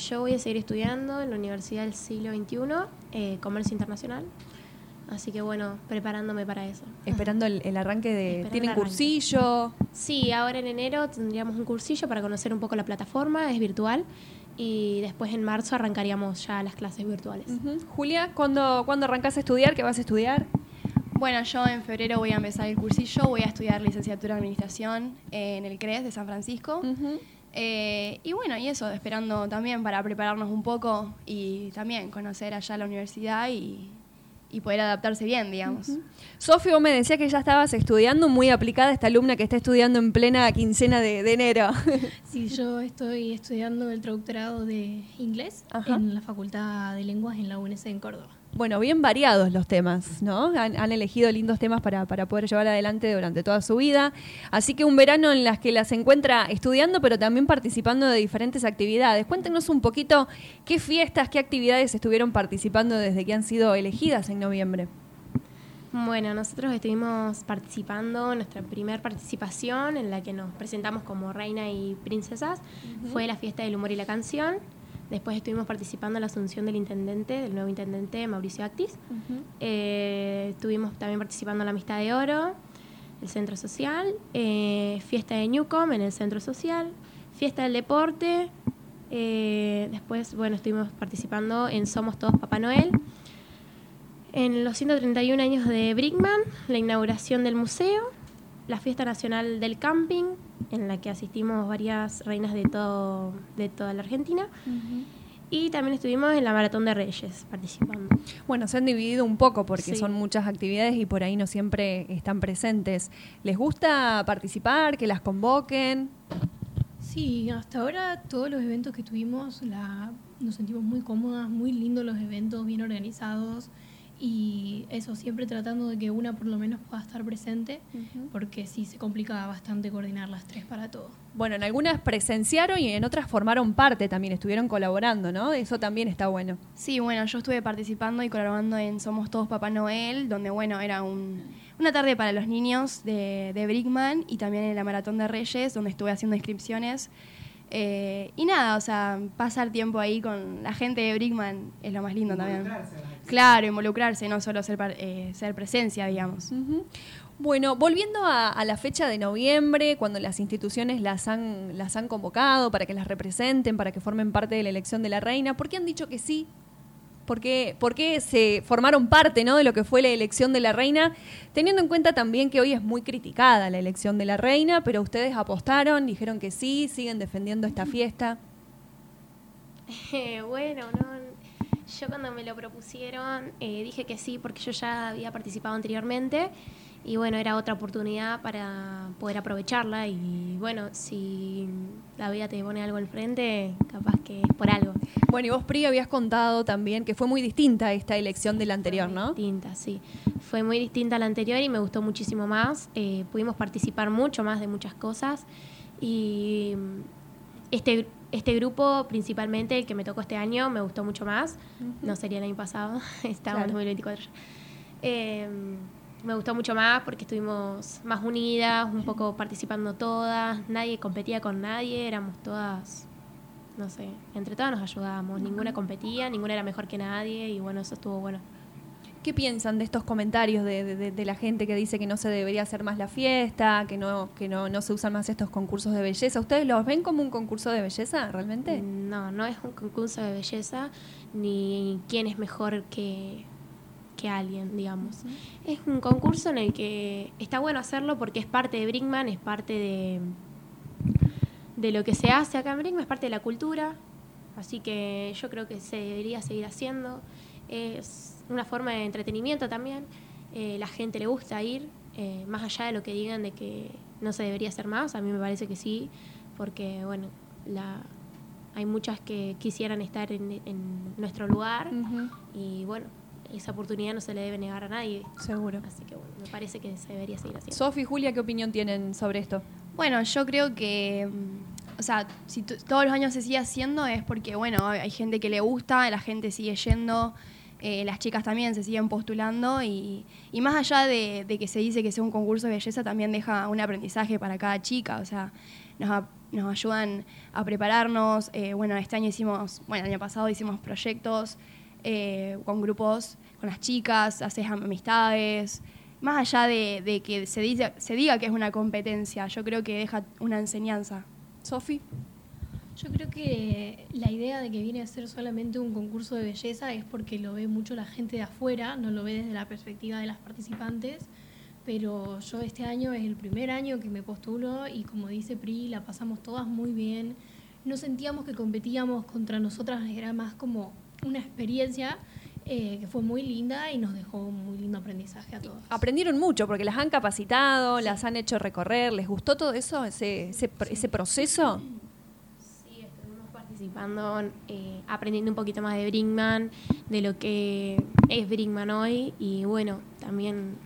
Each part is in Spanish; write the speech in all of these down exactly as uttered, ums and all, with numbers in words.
yo voy a seguir estudiando en la Universidad del Siglo veintiuno, eh, Comercio Internacional. Así que bueno, preparándome para eso. Esperando el, el arranque de... Esperando ¿Tienen el arranque. cursillo? Sí, ahora en enero tendríamos un cursillo para conocer un poco la plataforma, es virtual. Y después en marzo arrancaríamos ya las clases virtuales. Uh-huh. Julia, ¿cuándo, ¿cuándo arrancás a estudiar? ¿Qué vas a estudiar? Bueno, yo en febrero voy a empezar el cursillo, voy a estudiar licenciatura en Administración en el C R E S de San Francisco. Uh-huh. Eh, y bueno, y eso, esperando también para prepararnos un poco y también conocer allá la universidad y, y poder adaptarse bien, digamos. Uh-huh. Sofi, vos me decías que ya estabas estudiando, muy aplicada esta alumna que está estudiando en plena quincena de, de enero. Sí, yo estoy estudiando el traductorado de inglés Ajá. en la Facultad de Lenguas en la U N C en Córdoba. Bueno, bien variados los temas, ¿no? Han, han elegido lindos temas para, para poder llevar adelante durante toda su vida. Así que un verano en las que las encuentra estudiando, pero también participando de diferentes actividades. Cuéntenos un poquito qué fiestas, qué actividades estuvieron participando desde que han sido elegidas en noviembre. Bueno, nosotros estuvimos participando, nuestra primera participación en la que nos presentamos como reina y princesas, uh-huh. fue la fiesta del humor y la canción. Después estuvimos participando en la asunción del intendente, del nuevo intendente Mauricio Actis. Uh-huh. Eh, estuvimos también participando en la Amistad de Oro, el Centro Social, eh, fiesta de Newcom en el Centro Social, fiesta del deporte. Eh, después, bueno, estuvimos participando en Somos Todos Papá Noel. En los ciento treinta y un años de Brickman, la inauguración del museo, la fiesta nacional del camping, en la que asistimos varias reinas de todo de toda la Argentina. Uh-huh. Y también estuvimos en la Maratón de Reyes participando. Bueno, se han dividido un poco porque sí. son muchas actividades y por ahí no siempre están presentes. ¿Les gusta participar, que las convoquen? Sí, hasta ahora todos los eventos que tuvimos la, nos sentimos muy cómodas, muy lindos los eventos, bien organizados. Y eso, siempre tratando de que una por lo menos pueda estar presente, uh-huh. porque sí se complica bastante coordinar las tres para todo. Bueno, en algunas presenciaron y en otras formaron parte también, estuvieron colaborando, ¿no? Eso también está bueno. Sí, bueno, yo estuve participando y colaborando en Somos Todos Papá Noel, donde, bueno, era un, una tarde para los niños de, de Brickman, y también en la Maratón de Reyes, donde estuve haciendo inscripciones. Eh, y nada, o sea, pasar tiempo ahí con la gente de Brickman es lo más lindo también. Claro, involucrarse, no solo ser, eh, ser presencia, digamos. Uh-huh. Bueno, volviendo a, a la fecha de noviembre, cuando las instituciones las han, las han convocado para que las representen, para que formen parte de la elección de la reina, ¿por qué han dicho que sí? ¿Por qué, por qué se formaron parte, ¿no?, de lo que fue la elección de la reina? Teniendo en cuenta también que hoy es muy criticada la elección de la reina, pero ustedes apostaron, dijeron que sí, siguen defendiendo esta fiesta. Eh, bueno, no, yo cuando me lo propusieron eh, dije que sí porque yo ya había participado anteriormente y bueno, era otra oportunidad para poder aprovecharla y bueno, si la vida te pone algo al frente, capaz que es por algo. Bueno, y vos, Pri, habías contado también que fue muy distinta esta elección de la anterior, ¿no? Distinta, sí. Fue muy distinta a la anterior y me gustó muchísimo más. Eh, pudimos participar mucho más de muchas cosas y este, este grupo, principalmente el que me tocó este año, me gustó mucho más. Uh-huh. No sería el año pasado, estamos en dos mil veinticuatro ya. Eh, me gustó mucho más porque estuvimos más unidas, un poco participando todas, nadie competía con nadie, éramos todas, no sé, entre todas nos ayudábamos, ninguna competía, ninguna era mejor que nadie y bueno, eso estuvo bueno. ¿Qué piensan de estos comentarios de, de, de la gente que dice que no se debería hacer más la fiesta, que no que no, no se usan más estos concursos de belleza? ¿Ustedes los ven como un concurso de belleza realmente? No, no es un concurso de belleza, ni quién es mejor que... que alguien, digamos. Uh-huh. Es un concurso en el que está bueno hacerlo porque es parte de Brickman, es parte de, de lo que se hace acá en Brickman, es parte de la cultura, así que yo creo que se debería seguir haciendo. Es una forma de entretenimiento también, eh, la gente le gusta ir, eh, más allá de lo que digan de que no se debería hacer más, a mí me parece que sí, porque bueno, la, hay muchas que quisieran estar en, en nuestro lugar, uh-huh. y bueno, esa oportunidad no se le debe negar a nadie. Seguro. Así que bueno, me parece que se debería seguir haciendo. Sofi, Julia, ¿qué opinión tienen sobre esto? Bueno, yo creo que, o sea, si t- todos los años se sigue haciendo es porque, bueno, hay gente que le gusta, la gente sigue yendo, eh, las chicas también se siguen postulando y, y más allá de, de que se dice que sea un concurso de belleza, también deja un aprendizaje para cada chica. O sea, nos, nos ayudan a prepararnos. Eh, bueno, este año hicimos, bueno, el año pasado hicimos proyectos eh, con grupos, con las chicas, haces amistades. Más allá de, de que se diga, se diga que es una competencia, yo creo que deja una enseñanza. Sofi. Yo creo que la idea de que viene a ser solamente un concurso de belleza es porque lo ve mucho la gente de afuera, no lo ve desde la perspectiva de las participantes, pero yo este año es el primer año que me postulo y como dice Pri, la pasamos todas muy bien. No sentíamos que competíamos contra nosotras, era más como una experiencia eh, que fue muy linda y nos dejó un muy lindo aprendizaje a todos. Aprendieron mucho porque las han capacitado, Sí. las han hecho recorrer. ¿Les gustó todo eso, ese, ese, Sí. ese proceso? Sí, estuvimos participando, eh, aprendiendo un poquito más de Brinkman, de lo que es Brinkman hoy, y bueno, también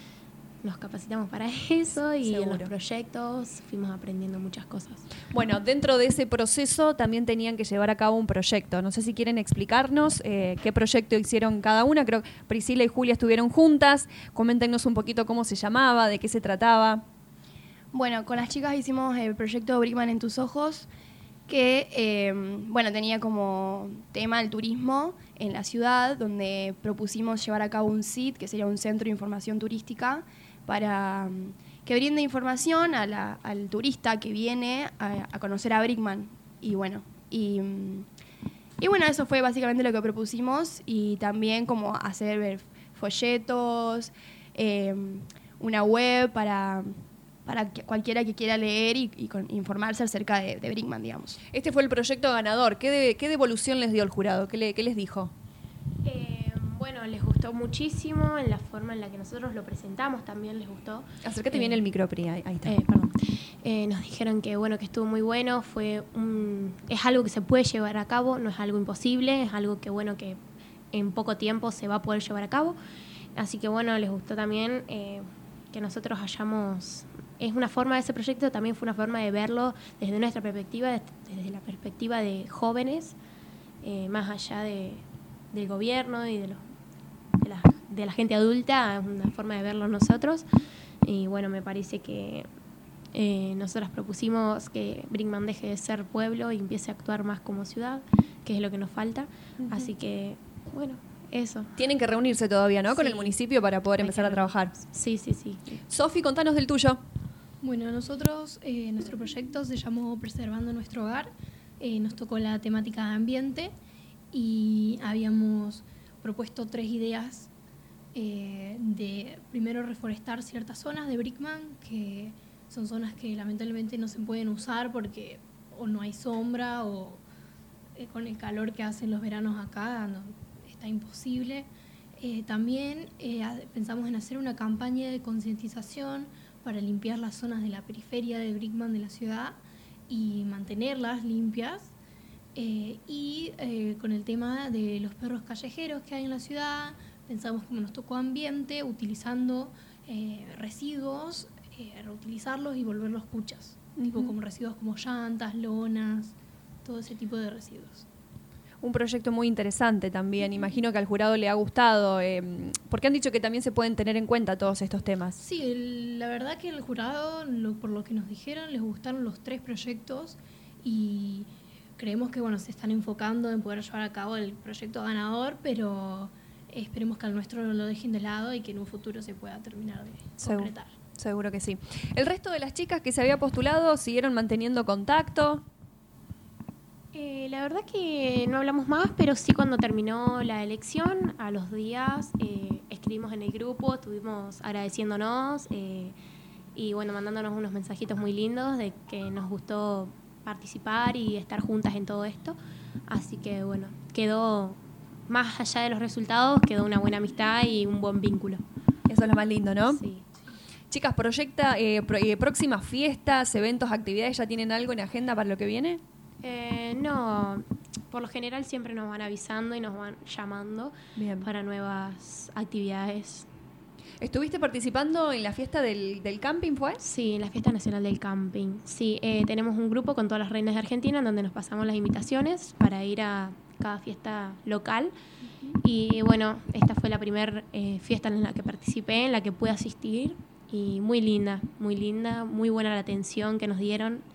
nos capacitamos para eso y en Seguro. los proyectos fuimos aprendiendo muchas cosas. Bueno, dentro de ese proceso también tenían que llevar a cabo un proyecto. No sé si quieren explicarnos eh, qué proyecto hicieron cada una. Creo que Priscila y Julia estuvieron juntas. Coméntenos un poquito cómo se llamaba, de qué se trataba. Bueno, con las chicas hicimos el proyecto Brickman en tus ojos, que eh, bueno, tenía como tema el turismo en la ciudad, donde propusimos llevar a cabo un C I T, que sería un Centro de Información Turística, para um, que brinde información a la, al turista que viene a, a conocer a Brickman. Y bueno, y, um, y bueno, eso fue básicamente lo que propusimos, y también como hacer eh, folletos, eh, una web para... para que cualquiera que quiera leer y, y con, informarse acerca de, de Brinkman, digamos. Este fue el proyecto ganador. ¿Qué, de- qué devolución les dio el jurado? ¿Qué, le- qué les dijo? Eh, bueno, les gustó muchísimo en la forma en la que nosotros lo presentamos, también les gustó. Acércate Eh, bien el micro, Pri. Ahí, ahí está. Eh, perdón. Eh, nos dijeron que bueno, que estuvo muy bueno, fue un, es algo que se puede llevar a cabo, no es algo imposible, es algo que bueno que en poco tiempo se va a poder llevar a cabo. Así que bueno, les gustó también eh, que nosotros hayamos, es una forma de ese proyecto, también fue una forma de verlo desde nuestra perspectiva, desde la perspectiva de jóvenes, eh, más allá de, del gobierno y de, los, de, la, de la gente adulta, es una forma de verlo nosotros. Y bueno, me parece que eh, nosotras propusimos que Brinkman deje de ser pueblo y empiece a actuar más como ciudad, que es lo que nos falta. Ujú. Así que, bueno, eso. Tienen que reunirse todavía, ¿no? Con Sí. el municipio para poder Hay empezar que a trabajar. reunirnos. Sí, sí, sí. Sofi, contanos del tuyo. Bueno, nosotros, eh, nuestro proyecto se llamó Preservando Nuestro Hogar. Eh, nos tocó la temática de ambiente y habíamos propuesto tres ideas eh, de, primero, reforestar ciertas zonas de Brickman, que son zonas que lamentablemente no se pueden usar porque o no hay sombra o eh, con el calor que hacen los veranos acá no, está imposible. Eh, también eh, pensamos en hacer una campaña de concientización para limpiar las zonas de la periferia de Brickman de la ciudad y mantenerlas limpias. Eh, y eh, con el tema de los perros callejeros que hay en la ciudad, pensamos como nos tocó ambiente, utilizando eh, residuos, eh, reutilizarlos y volverlos cuchas, uh-huh. tipo como residuos como llantas, lonas, todo ese tipo de residuos. Un proyecto muy interesante también. Imagino que al jurado le ha gustado, eh, porque han dicho que también se pueden tener en cuenta todos estos temas. Sí, el, la verdad que el jurado, lo, por lo que nos dijeron, les gustaron los tres proyectos y creemos que bueno, se están enfocando en poder llevar a cabo el proyecto ganador, pero esperemos que al nuestro lo dejen de lado y que en un futuro se pueda terminar de Seguro, concretar. Seguro que sí. ¿El resto de las chicas que se había postulado siguieron manteniendo contacto? Eh, la verdad que no hablamos más, pero sí cuando terminó la elección, a los días eh, escribimos en el grupo, estuvimos agradeciéndonos eh, y bueno, mandándonos unos mensajitos muy lindos de que nos gustó participar y estar juntas en todo esto. Así que bueno, quedó, más allá de los resultados, quedó una buena amistad y un buen vínculo. Eso es lo más lindo, ¿no? Sí. Chicas, proyecta eh, pro, eh, próximas fiestas, eventos, actividades, ¿ya tienen algo en agenda para lo que viene? Eh, no, por lo general siempre nos van avisando y nos van llamando Bien. para nuevas actividades. ¿Estuviste participando en la fiesta del, del camping, fue? Sí, en la Fiesta Nacional del Camping. Sí, eh, tenemos un grupo con todas las reinas de Argentina en donde nos pasamos las invitaciones para ir a cada fiesta local. Uh-huh. Y bueno, esta fue la primera eh, fiesta en la que participé, en la que pude asistir. Y muy linda, muy linda, muy buena la atención que nos dieron.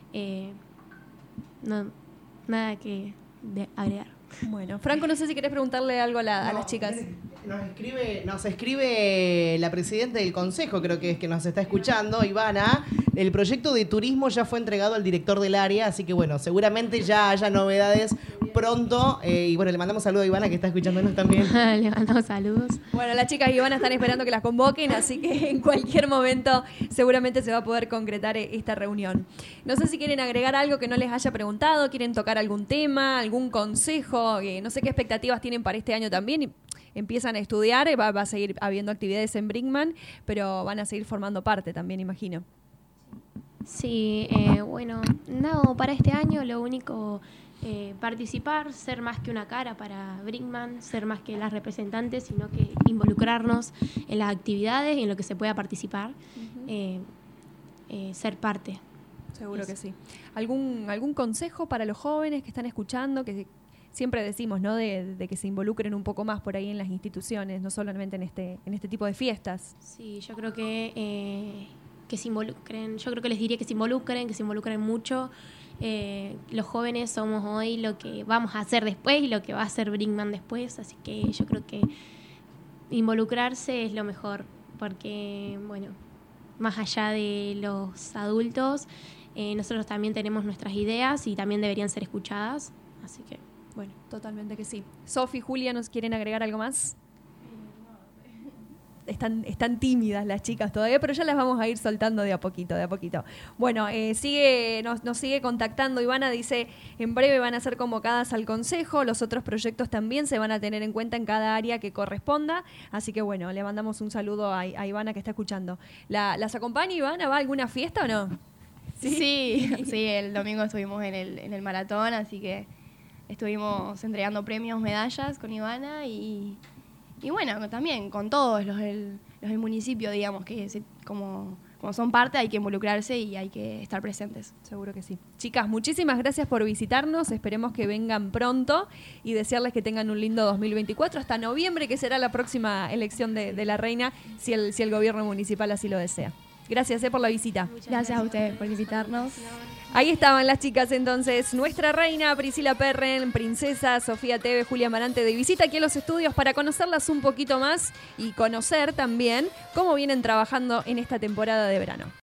eh, no, nada que de agregar. Bueno, Franco, no sé si querés preguntarle algo a, la, a No, las chicas. Nos escribe, nos escribe la presidenta del consejo, creo que es que nos está escuchando, Ivana. El proyecto de turismo ya fue entregado al director del área, así que bueno, seguramente ya haya novedades pronto. Eh, y bueno, le mandamos saludos a Ivana, que está escuchándonos también. Le mandamos saludos. Bueno, las chicas Ivana están esperando que las convoquen, así que en cualquier momento seguramente se va a poder concretar esta reunión. No sé si quieren agregar algo que no les haya preguntado, quieren tocar algún tema, algún consejo, eh, no sé qué expectativas tienen para este año también. Empiezan a estudiar, va, va a seguir habiendo actividades en Brinkman, pero van a seguir formando parte también, imagino. Sí, eh, bueno, no, para este año lo único, eh, participar, ser más que una cara para Brinkman, ser más que las representantes, sino que involucrarnos en las actividades y en lo que se pueda participar, uh-huh. eh, eh, ser parte. Seguro Eso. que sí. ¿Algún, algún consejo para los jóvenes que están escuchando, que siempre decimos, ¿no? De, de que se involucren un poco más por ahí en las instituciones, no solamente en este, en este tipo de fiestas? Sí, yo creo que, eh, que se involucren, yo creo que les diría que se involucren, que se involucren mucho. Eh, los jóvenes somos hoy lo que vamos a hacer después y lo que va a hacer Brinkman después, así que yo creo que involucrarse es lo mejor, porque, bueno, más allá de los adultos, eh, nosotros también tenemos nuestras ideas y también deberían ser escuchadas, así que bueno. Totalmente que sí. Sofi, Julia, ¿nos quieren agregar algo más? Están, están tímidas las chicas todavía, pero ya las vamos a ir soltando de a poquito, de a poquito. Bueno, eh, sigue, nos, nos sigue contactando Ivana, dice, en breve van a ser convocadas al consejo, los otros proyectos también se van a tener en cuenta en cada área que corresponda, así que bueno, le mandamos un saludo a, a Ivana que está escuchando. ¿La, ¿Las acompaña Ivana? ¿Va a alguna fiesta o no? Sí, sí, sí, el domingo estuvimos en el, en el maratón, así que estuvimos entregando premios, medallas con Ivana y, y bueno, también con todos los del, los del municipio, digamos, que se, como, como son parte hay que involucrarse y hay que estar presentes. Seguro que sí. Chicas, muchísimas gracias por visitarnos, esperemos que vengan pronto y desearles que tengan un lindo dos mil veinticuatro hasta noviembre, que será la próxima elección de, de la reina, si el, si el gobierno municipal así lo desea. Gracias eh, por la visita. Gracias, gracias a ustedes por invitarnos. Ahí estaban las chicas entonces, nuestra reina Priscila Perren, princesa Sofía Teve, Julia Marante, de visita aquí en los estudios para conocerlas un poquito más y conocer también cómo vienen trabajando en esta temporada de verano.